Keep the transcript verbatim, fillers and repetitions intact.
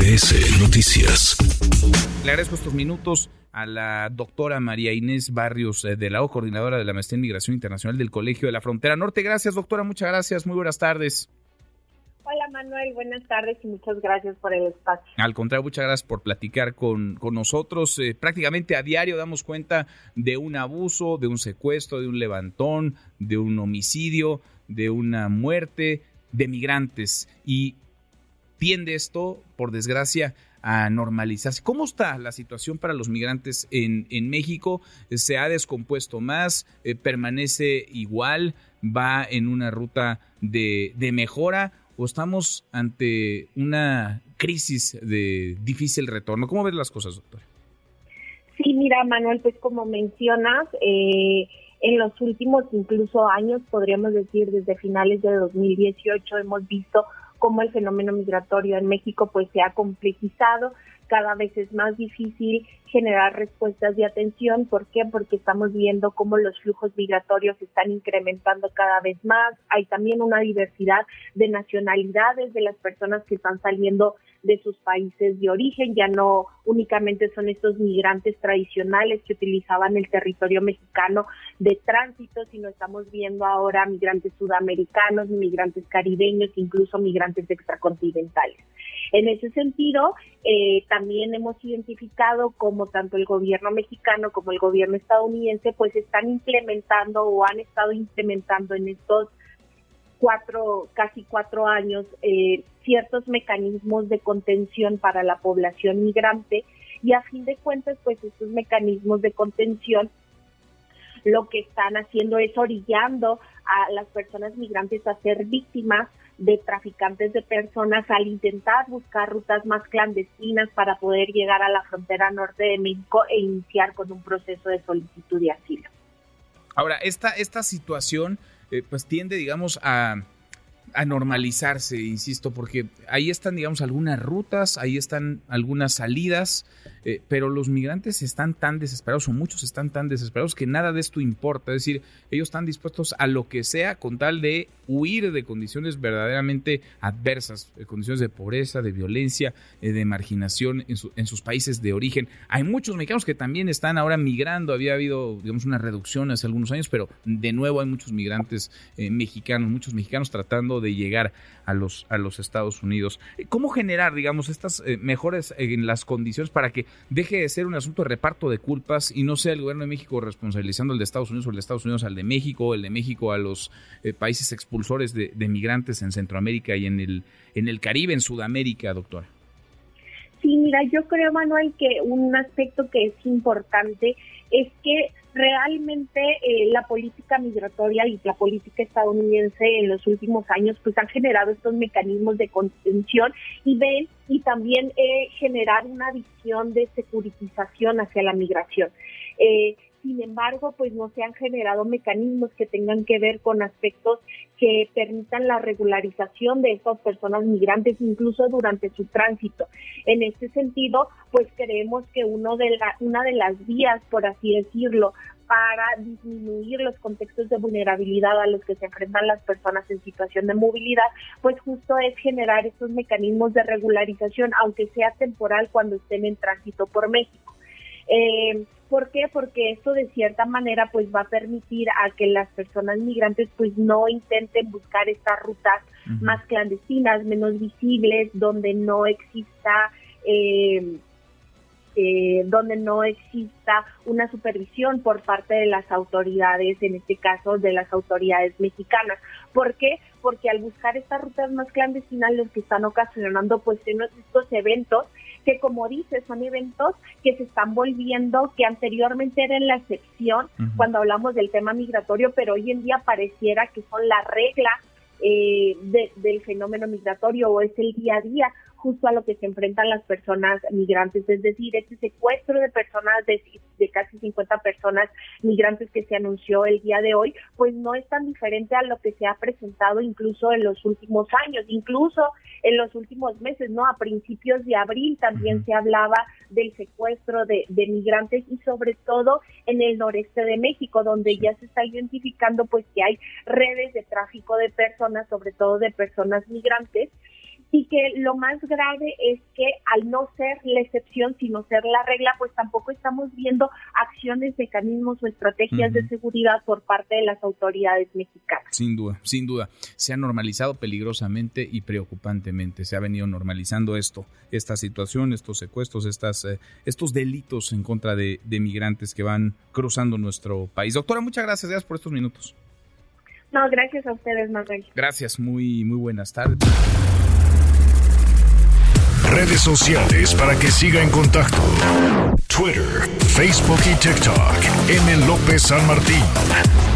M S Noticias. Le agradezco estos minutos a la doctora María Inés Barrios eh, de la O, coordinadora de la Maestría en Migración Internacional del Colegio de la Frontera Norte. Gracias, doctora, muchas gracias, muy buenas tardes. Hola Manuel, buenas tardes y muchas gracias por el espacio. Al contrario, muchas gracias por platicar con, con nosotros. Eh, prácticamente a diario damos cuenta de un abuso, de un secuestro, de un levantón, de un homicidio, de una muerte de migrantes. Y tiende esto, por desgracia, a normalizarse. ¿Cómo está la situación para los migrantes en, en México? ¿Se ha descompuesto más? Eh, ¿Permanece igual? ¿Va en una ruta de, de mejora? ¿O estamos ante una crisis de difícil retorno? ¿Cómo ves las cosas, doctor? Sí, mira, Manuel, pues como mencionas, eh, en los últimos incluso años, podríamos decir desde finales de dos mil dieciocho, hemos visto cómo el fenómeno migratorio en México pues se ha complejizado. Cada vez es más difícil generar respuestas de atención. ¿Por qué? Porque estamos viendo cómo los flujos migratorios se están incrementando cada vez más. Hay también una diversidad de nacionalidades de las personas que están saliendo de sus países de origen. Ya no únicamente son estos migrantes tradicionales que utilizaban el territorio mexicano de tránsito, sino estamos viendo ahora migrantes sudamericanos, migrantes caribeños, incluso migrantes extracontinentales. En ese sentido, eh, también hemos identificado cómo tanto el gobierno mexicano como el gobierno estadounidense pues están implementando o han estado implementando en estos cuatro, casi cuatro años, eh, ciertos mecanismos de contención para la población migrante, y a fin de cuentas, pues estos mecanismos de contención lo que están haciendo es orillando a las personas migrantes a ser víctimas de traficantes de personas al intentar buscar rutas más clandestinas para poder llegar a la frontera norte de México e iniciar con un proceso de solicitud de asilo. Ahora, esta, esta situación eh, pues tiende, digamos, a, a normalizarse, insisto, porque ahí están, digamos, algunas rutas, ahí están algunas salidas, eh, pero los migrantes están tan desesperados, o muchos están tan desesperados, que nada de esto importa. Es decir, ellos están dispuestos a lo que sea con tal de huir de condiciones verdaderamente adversas, eh, condiciones de pobreza, de violencia, eh, de marginación en, su, en sus países de origen. Hay muchos mexicanos que también están ahora migrando. Había habido, digamos, una reducción hace algunos años, pero de nuevo hay muchos migrantes eh, mexicanos, muchos mexicanos tratando de llegar a los, a los Estados Unidos. ¿Cómo generar, digamos, estas eh, mejores eh, en las condiciones para que deje de ser un asunto de reparto de culpas y no sea el gobierno de México responsabilizando al de Estados Unidos o el de Estados Unidos al de México, o el de México a los eh, países expulsores de, de migrantes en Centroamérica y en el, en el Caribe, en Sudamérica, doctora? Sí, mira, yo creo, Manuel, que un aspecto que es importante es que realmente eh, la política migratoria y la política estadounidense en los últimos años pues han generado estos mecanismos de contención y ven y también eh, generar una visión de securitización hacia la migración. Eh, Sin embargo, pues no se han generado mecanismos que tengan que ver con aspectos que permitan la regularización de estas personas migrantes, incluso durante su tránsito. En este sentido, pues creemos que uno de la, una de las vías, por así decirlo, para disminuir los contextos de vulnerabilidad a los que se enfrentan las personas en situación de movilidad, pues justo es generar estos mecanismos de regularización, aunque sea temporal cuando estén en tránsito por México. Eh, ¿Por qué? Porque esto de cierta manera pues va a permitir a que las personas migrantes pues no intenten buscar estas rutas uh-huh. más clandestinas, menos visibles, donde no exista eh, eh, donde no exista una supervisión por parte de las autoridades, en este caso de las autoridades mexicanas. ¿Por qué? Porque al buscar estas rutas más clandestinas, los que están ocasionando pues estos eventos que, como dices, son eventos que se están volviendo, que anteriormente eran la excepción uh-huh. cuando hablamos del tema migratorio, pero hoy en día pareciera que son la regla eh, de, del fenómeno migratorio, o es el día a día justo a lo que se enfrentan las personas migrantes. Es decir, este secuestro de personas, de, de casi cincuenta personas migrantes que se anunció el día de hoy, pues no es tan diferente a lo que se ha presentado incluso en los últimos años, incluso en los últimos meses, ¿no? A principios de abril también uh-huh. se hablaba del secuestro de, de migrantes, y sobre todo en el noreste de México, donde ya se está identificando pues que hay redes de tráfico de personas, sobre todo de personas migrantes, y que lo más grave es que al no ser la excepción, sino ser la regla, pues tampoco estamos viendo acciones, mecanismos o estrategias uh-huh. de seguridad por parte de las autoridades mexicanas. Sin duda, sin duda. Se ha normalizado peligrosamente y preocupantemente. Se ha venido normalizando esto, esta situación, estos secuestros, estas, eh, estos delitos en contra de, de migrantes que van cruzando nuestro país. Doctora, muchas gracias, gracias por estos minutos. No, gracias a ustedes, Manuel. Gracias, muy, muy buenas tardes. Redes sociales para que siga en contacto: Twitter, Facebook y TikTok. M. López San Martín.